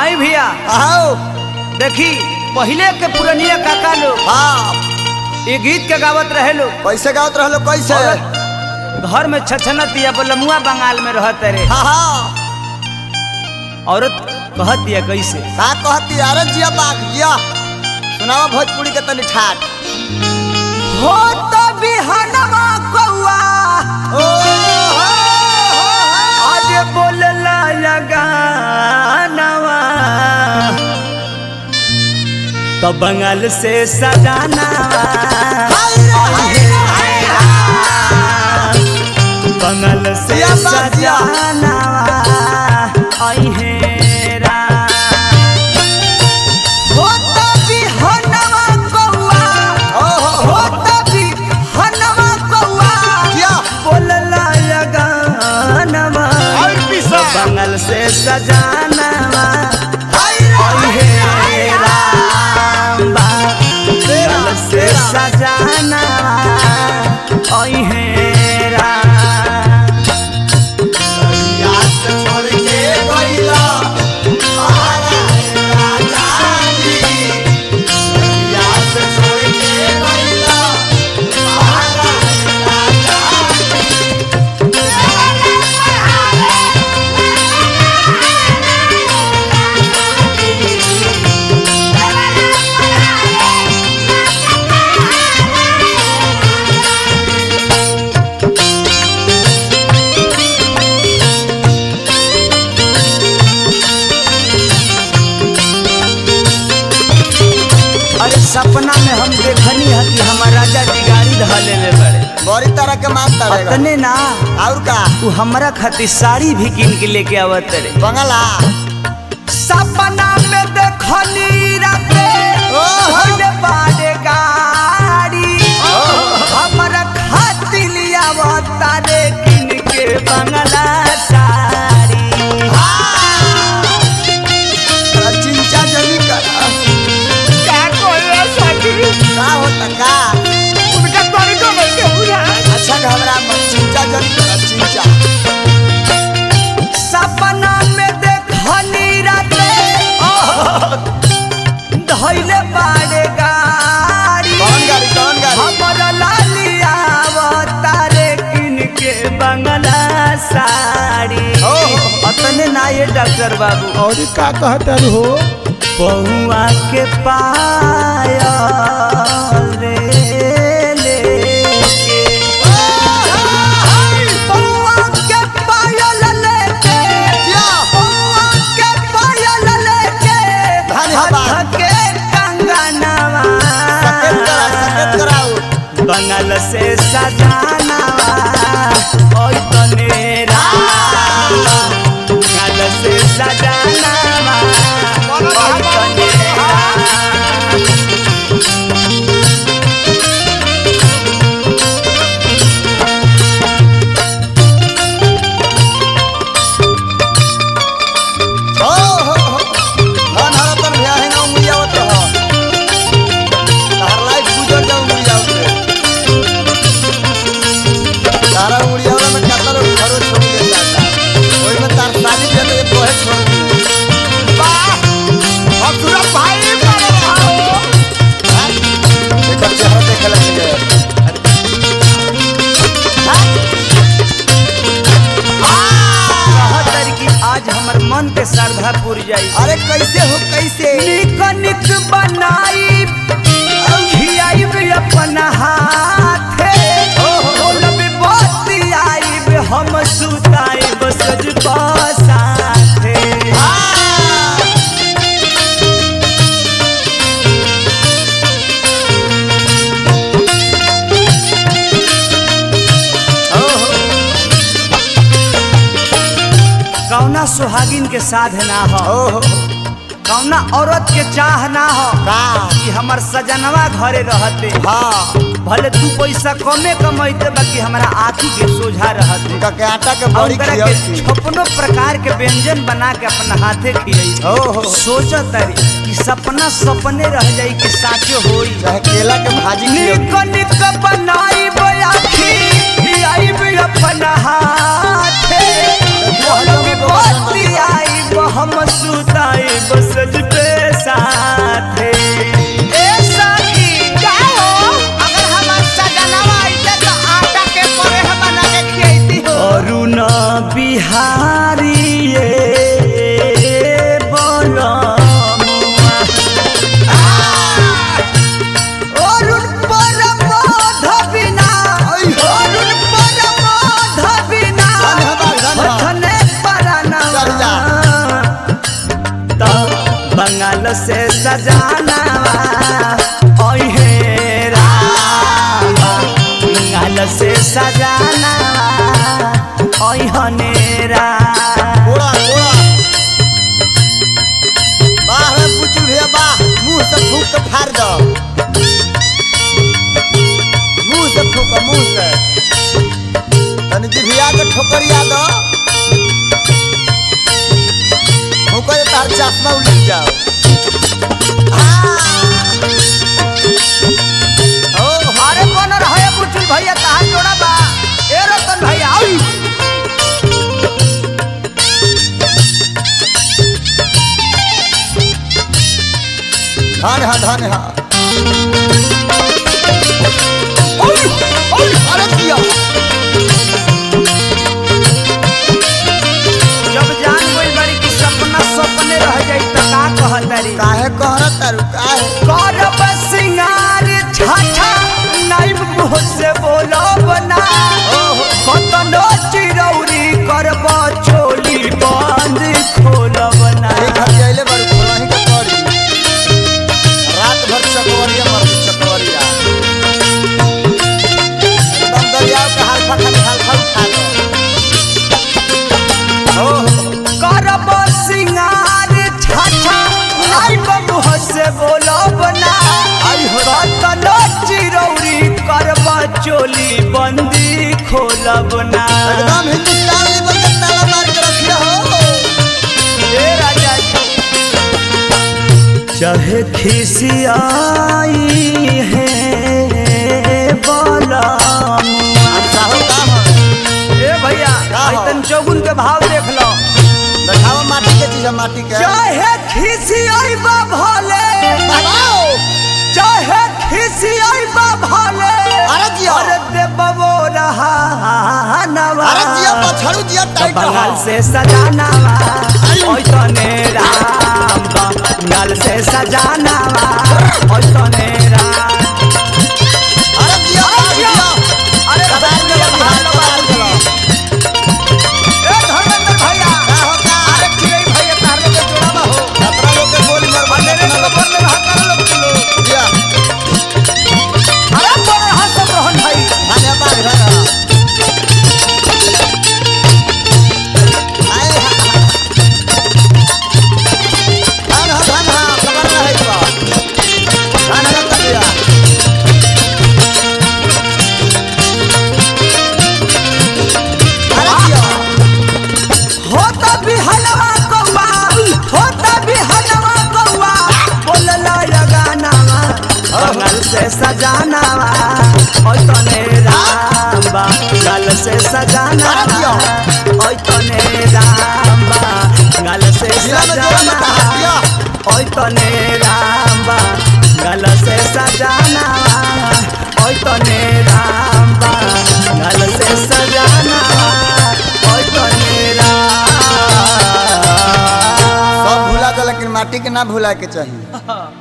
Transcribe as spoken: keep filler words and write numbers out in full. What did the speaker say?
आई भैया आओ देखी पहले के पुरनिया काका लोग हाँ ये गीत के गावत रहे लोग। कैसे गावत रहलो कैसे औरत घर में छछनत या बलमुआ बंगाल में रहत रे। हाँ हाँ औरत कहत या कैसे का कहती अरे जिया बाग जिया सुनावा भोजपुरी के तनी ठाट हो तो बिहनवा कौआ ओ आज बोलला या गानवा तो बंगाल से सजानावा बंगाल से सजानावा आई हेरा हो तो बिहनवा कौआ हो तो बिहनवा कौआ जिया बोलला या गानवा बंगाल से सजानावा आई हेरा बंगाल से सजानावा आई हेरा छोड़ के गइला छोड़ के गइला अरे सपना में हम देखनी है कि हमार राजा जी गाड़ी धले में बड़े बड़ी तरह के मानता रहेगा अतने ना और का तू हमरा खातिर साड़ी भी किन के लेके आवत रे। बंगला सपना में देखनी राते होले बाड़े गाड़ी हमरा खातिर लियावत रे किन के बंगला साड़ी। चिंचा जली करा क्या कोई साड़ी का होता का उनका तरीका नहीं के बुझा। अच्छा घबरा मत चिंचा जली करा चिंचा सपना में देखनी राते धइले बाड़े गाड़ी कौन गाड़ी कौन गाड़ी हमरा लालिया अवतारे किन के बंगला साड़ी। ओह। अतने ना ये डॉक्टर बाबू और का कहता हो बहुआ के पायल रे लेके बहुआ के पायल लेके जिया बहुआ के पायल लेके धन्य हवा। हाथ के कंगनवा सकेत करा सकेत कराओ बंगाल से सजानावा ओय तनेरा बंगाल से सजानावा ओय तनेरा। हो हो हो धन हरतन भैया है ना उंगली आवत रहो तार लाइफ गुजर जाओ उंगली आवत रे तारा उंगली आवत में कितना लोग घरों छोड़ के जाता ओई में तार शादी के तो एक है छोड़ दी वाह अब पूरा भाई कर रहा हो एक चेहरा देख लेंगे कहतर कि आज हमर मन के श्रद्धा पूरी जाई। अरे कैसे हो कैसे निक निक बनाई खियाई भी अपन हाथे बोलब बोती आई हम सुताई बसज साथे। कौना सुहागिन के साध ना हो ओहो कौना औरत के चाह ना हो का कि हमर सजनवा घरे रहते हाँ भले दू पैसा कमे कमाइते बाकी हमारा आँखी के सोझा रहते उनका के आटा के और बड़ी ओकरा खिया के छप्पनो प्रकार के व्यंजन बना के अपना हाथे खियाई। ओहो सोचत तारी कि सपना सपने रह जाई कि साचो होई। चाहे केला के भाजी खिया निक निक बनाई बयाखी आई भी अपना हाथे बोलब बोती आई हम सुताई बंगाल से सजानावा ओहे रामा बंगाल से सजानावा ओहने राम। कोड़ा कोड़ा बाह रे पुचू भैया बाह मुंह से फूक के फाड़ दो मुंह से फूक मुंह से तनी जिभिया के ठोकरिया दो फूको तार चश्मा उलट जाओ ओ हमारे कौन रहे बुचुल भैया कहाँ जोड़ा बा ए रतन भैया आई धन हा धन हा ओय ओय अरे दिया जब जान गई बड़ी की सपना सपने रह जाई त का कहतरी काहे कहत तारू काहे करब सिंगार छाछा नाई मुँह से बोलो बना कतनो चिरौरी करब चोली बंद खोलब ना एक हट जाइले बारू खोलाही के पड़ी रात भर चकवरिया मर चकवरिया एकदम दरिया के हाल खाली हाल खा उठा लो ओ करब सिंगार छाछा नाई मुँह से बोलो बना आई हो कतनो चिरौरी करब चोली बंदी खोलब ना एकदम हिंदुस्तान लेवल के ताला मार के रखिया हो ए राजा चाहे खिसियाई है बलम साहब का हो ए भैया का हो? तन चौगुन के भाव देख लो देखावा माटी के चीज है माटी के चाहे खिसियाई बा भले बाबाओ चाहे खिसियाई बा भले अरे जिया अरे देबो रहा नवा अरे जिया पछड़ू जिया टाइट बंगाल रहो से सजानावा ओइ तने राम बंगाल से सजानावा ओइ तने राम अरे जिया जिया अरे बाहर के बाहर बाहर के ए धर्मेंद्र भैया का होता अरे चिड़ै भैया तार लोग के जोड़ावा हो खतरा लोग के गोली मार बने रे मार लोग बने हाथ लोग किलो जिया अरे पर हंसत रहन भाई भाने बाग रहा आए धान हा धान हा खबर रहे बा धान हा कर दिया अरे जिया होता भी हलवा कौवा होता भी हलवा कौवा बोलला लगानावा बंगाल से सजानावा ओइ तने राम बंगाल से सजानावा ओइ तने राम बंगाल से जिला में जोड़ा में कहा दिया सजानावा ओइ तने राम बंगाल से सजानावा ओइ तने राम बंगाल से सजानावा ओइ तने राम सब भूला गया लेकिन माटी के ना भूला के चाहिए